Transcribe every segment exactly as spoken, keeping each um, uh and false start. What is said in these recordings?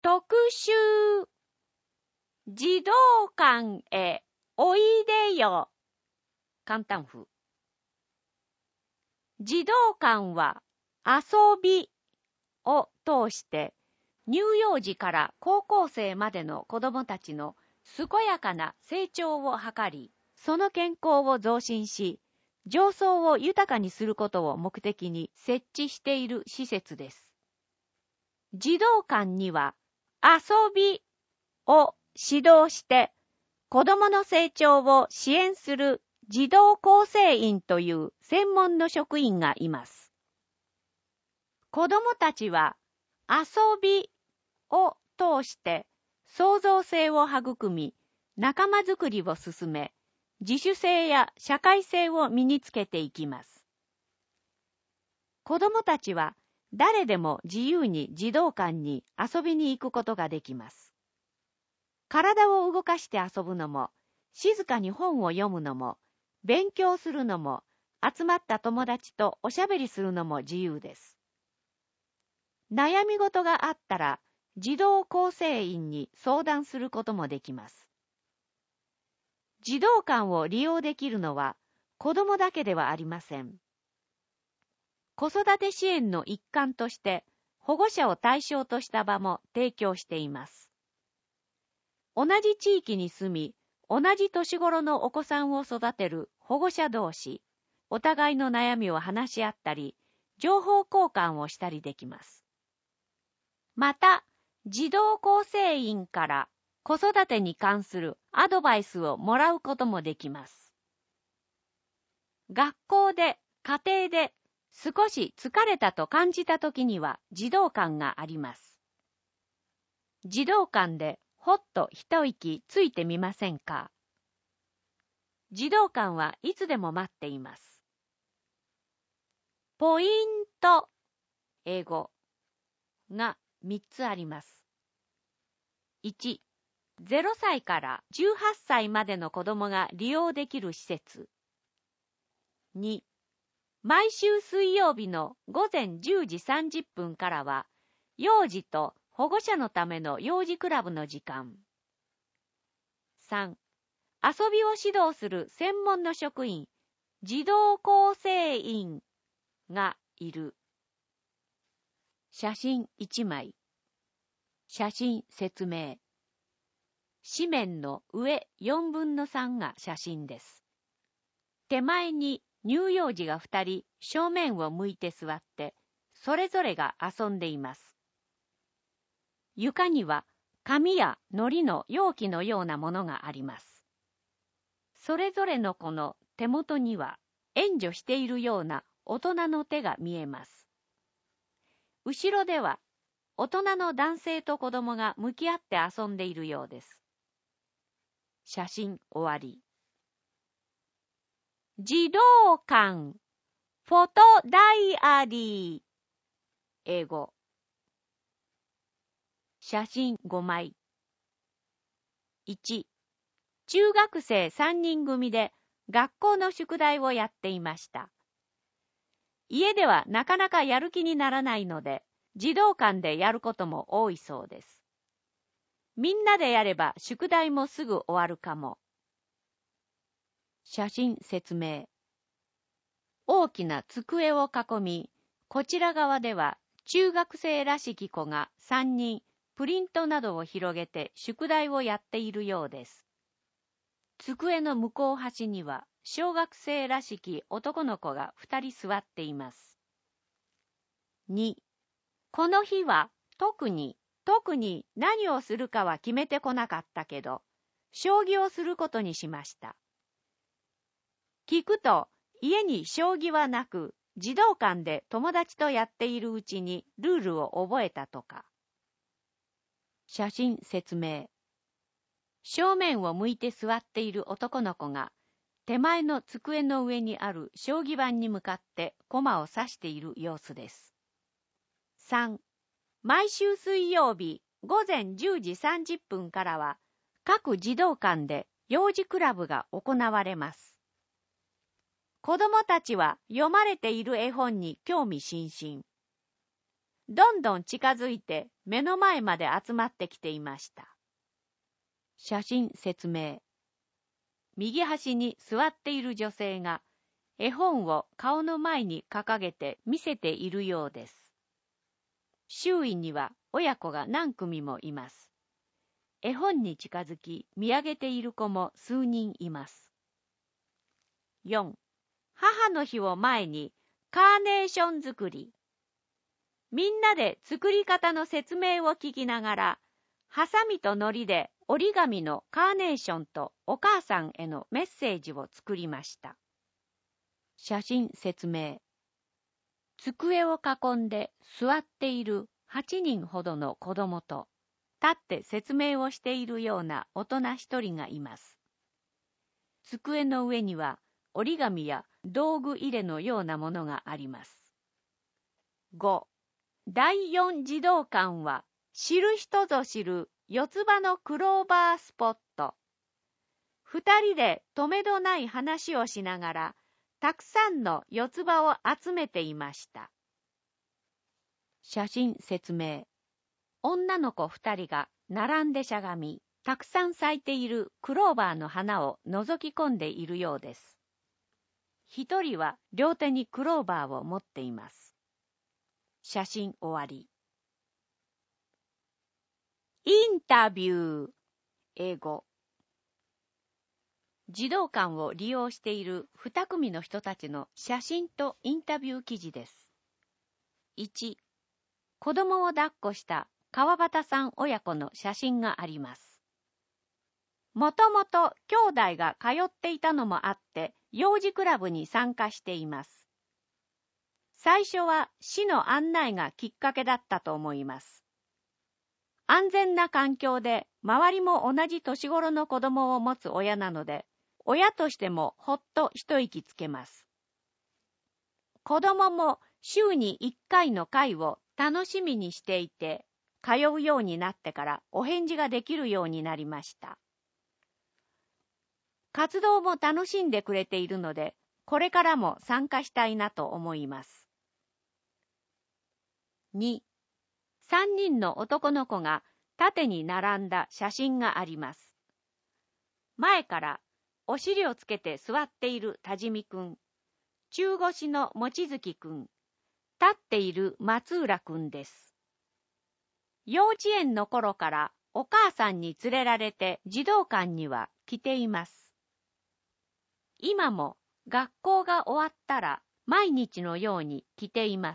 特集。児童館へおいでよ。簡単風。児童館は遊びを通して乳幼児から高校生までの子どもたちの健やかな成長を図り、その健康を増進し、情操を豊かにすることを目的に設置している施設です。児童館には遊びを指導して子どもの成長を支援する児童構成員という専門の職員がいます。子どもたちは遊びを通して創造性を育み、仲間づくりを進め、自主性や社会性を身につけていきます。子どもたちは誰でも自由に児童館に遊びに行くことができます。体を動かして遊ぶのも、静かに本を読むのも、勉強するのも、集まった友達とおしゃべりするのも自由です。悩み事があったら、児童構成員に相談することもできます。児童館を利用できるのは、子供だけではありません。子育て支援の一環として、保護者を対象とした場も提供しています。同じ地域に住み、同じ年頃のお子さんを育てる保護者同士、お互いの悩みを話し合ったり、情報交換をしたりできます。また、児童構成員から子育てに関するアドバイスをもらうこともできます。学校で、家庭で少し疲れたと感じたときには児童館があります。児童館でほっと一息ついてみませんか？児童館はいつでも待っています。ポイント、英語がみっつあります。いち、ゼロさいからじゅうはっさいまでの子どもが利用できる施設。に、毎週水曜日のごぜんじゅうじさんじゅっぷんからは、幼児と保護者のための幼児クラブの時間。さん、遊びを指導する専門の職員、児童構成員がいる。写真いちまい。写真説明。紙面の上よんぶんのさんが写真です。手前に乳幼児がふたり正面を向いて座って、それぞれが遊んでいます。床には紙や糊の容器のようなものがあります。それぞれの子の手元には援助しているような大人の手が見えます。後ろでは大人の男性と子供が向き合って遊んでいるようです。写真終わり。児童館フォトダイアリー。英語。写真ごまい。いち、中学生さんにん組で学校の宿題をやっていました。家ではなかなかやる気にならないので、児童館でやることも多いそうです。みんなでやれば宿題もすぐ終わるかも。写真説明。大きな机を囲み、こちら側では中学生らしき子がさんにんプリントなどを広げて宿題をやっているようです。机の向こう端には小学生らしき男の子がふたり座っています。に、この日は特に特に何をするかは決めてこなかったけど、将棋をすることにしました。聞くと、家に将棋はなく、児童館で友達とやっているうちにルールを覚えたとか。写真説明。正面を向いて座っている男の子が、手前の机の上にある将棋盤に向かって駒を指している様子です。さん、毎週水曜日ごぜんじゅうじさんじゅっぷんからは、各児童館で幼児クラブが行われます。子どもたちは読まれている絵本に興味津々。 どんどん近づいて目の前まで集まってきていました。写真説明。右端に座っている女性が絵本を顔の前に掲げて見せているようです。周囲には親子が何組もいます。絵本に近づき見上げている子も数人います。よん. 母の日を前にカーネーション作り。みんなで作り方の説明を聞きながら、ハサミと糊で折り紙のカーネーションとお母さんへのメッセージを作りました。写真説明。机を囲んで座っているはちにんほどの子供と、立って説明をしているような大人一人がいます。机の上には折り紙や道具入れのようなものがあります。ご. だいよん児童館は知る人ぞ知る四つ葉のクローバースポット。二人でとめどない話をしながら、たくさんの四つ葉を集めていました。写真説明。女の子二人が並んでしゃがみ、たくさん咲いているクローバーの花を覗き込んでいるようです。一人は両手にクローバーを持っています。写真終わり。インタビュー。英語。児童館を利用している二組の人たちの写真とインタビュー記事です。いち. 子供を抱っこした川端さん親子の写真があります。もともと兄弟が通っていたのもあって、幼児クラブに参加しています。最初は市の案内がきっかけだったと思います。安全な環境で周りも同じ年頃の子供を持つ親なので、親としてもほっと一息つけます。子供も週にいっかいの会を楽しみにしていて、通うようになってからお返事ができるようになりました。活動も楽しんでくれているので、これからも参加したいなと思います。に. さんにんの男の子が縦に並んだ写真があります。前からお尻をつけて座っている多治見くん、中腰の望月くん、立っている松浦くんです。幼稚園の頃からお母さんに連れられて児童館には来ています。今も学校が終わったら毎日のように来ています。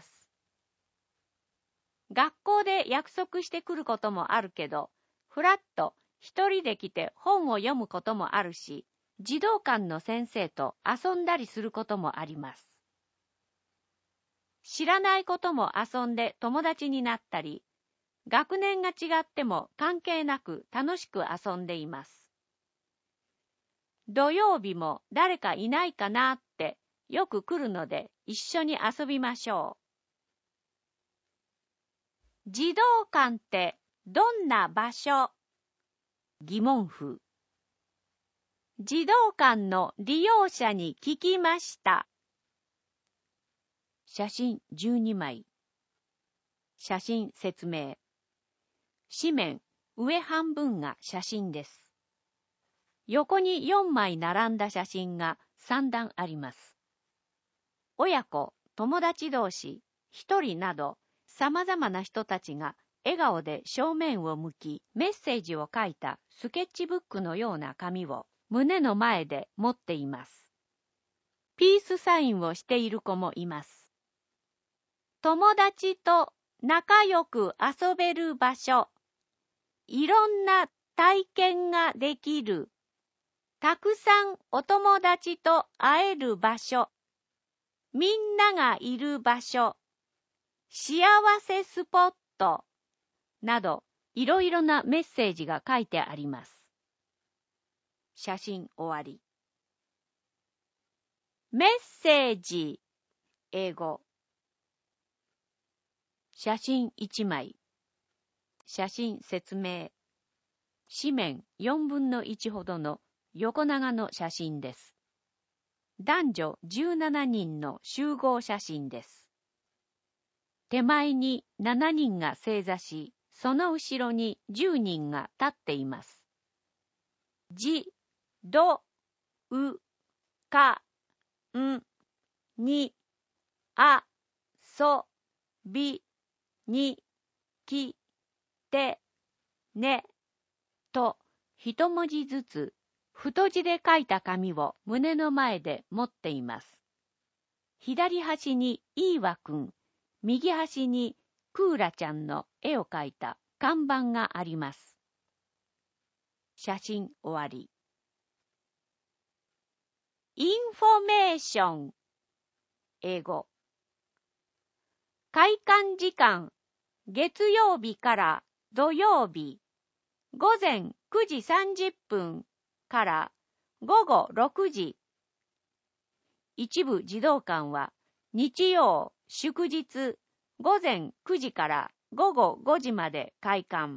学校で約束してくることもあるけど、ふらっと一人で来て本を読むこともあるし、児童館の先生と遊んだりすることもあります。知らないことも遊んで友達になったり、学年が違っても関係なく楽しく遊んでいます。土曜日も誰かいないかなってよく来るので一緒に遊びましょう。児童館ってどんな場所？疑問符。児童館の利用者に聞きました。写真じゅうにまい。写真説明。紙面上半分が写真です。横によんまい並んだ写真がさんだんあります。親子、友達同士、一人など、さまざまな人たちが笑顔で正面を向き、メッセージを書いたスケッチブックのような紙を胸の前で持っています。ピースサインをしている子もいます。友達と仲良く遊べる場所。いろんな体験ができる。たくさんお友達と会える場所。みんながいる場所。幸せスポット。など、いろいろなメッセージが書いてあります。写真終わり。メッセージ。英語。写真いちまい。写真説明。紙面よんぶんのいちほどの横長の写真です。男女じゅうななにんの集合写真です。 手前にななにんが正座し、その後ろにじゅうにんが立っています。じ、ど、う、か、ん、に、あ、そ、び、に、き、て、ね、と一文字ずつ太字で書いた紙を胸の前で持っています。左端にイーワくん、右端にクーラちゃんの絵を描いた看板があります。写真終わり。インフォメーション。英語。開館時間、月曜日から土曜日、午前くじさんじゅっぷんから午後ろくじ。一部児童館は日曜、祝日、午前くじから午後ごじまで開館。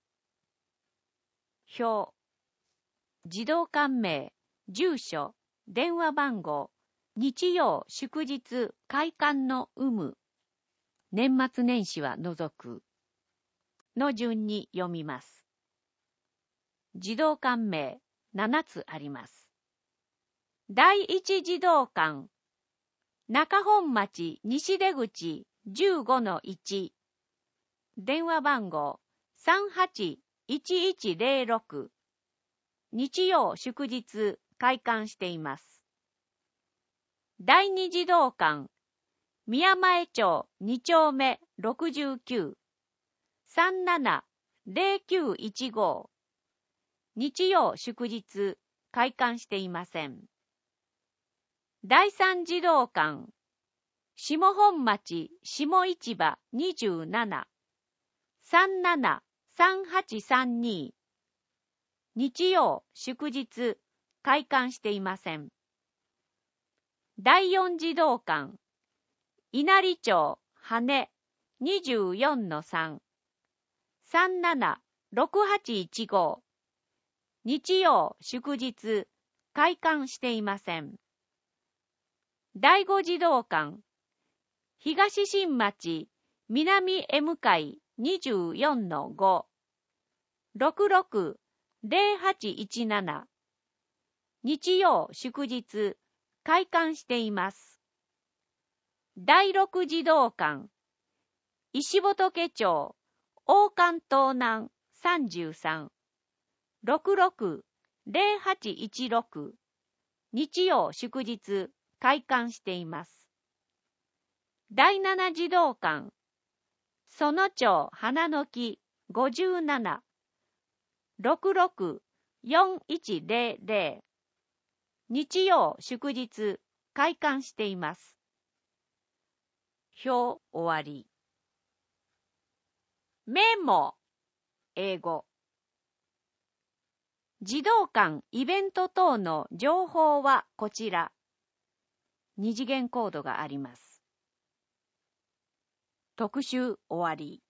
表。児童館名、住所、電話番号、日曜、祝日、開館の有無、年末年始は除くの順に読みます。児童館名ななつあります。第一児童館、中本町西出口 じゅうごのいち、電話番号 さんはちいちいちゼロろく、日曜祝日開館しています。第二児童館、宮前町に丁目ろくじゅうきゅう、さんななゼロきゅういちご、日曜祝日開館していません。第三児童館、下本町下市場にじゅうなな、さんななさんはちさんに、日曜祝日開館していません。第四児童館、稲荷町羽にじゅうよんのさん、さんななろくはちいちご、日曜祝日開館していません。第五児童館、東新町南 M 階にじゅうよんのご、ろくろくゼロはちいちなな、日曜祝日開館しています。第六児童館、石仏町大関東南さんじゅうさん、ろくろくゼロはちいちろく、日曜祝日開館しています。第七児童館、園町花の木ごじゅうなな、ろくろくよんいちゼロゼロ、日曜祝日開館しています。表終わり。メモ。英語。児童館イベント等の情報はこちら。二次元コードがあります。特集終わり。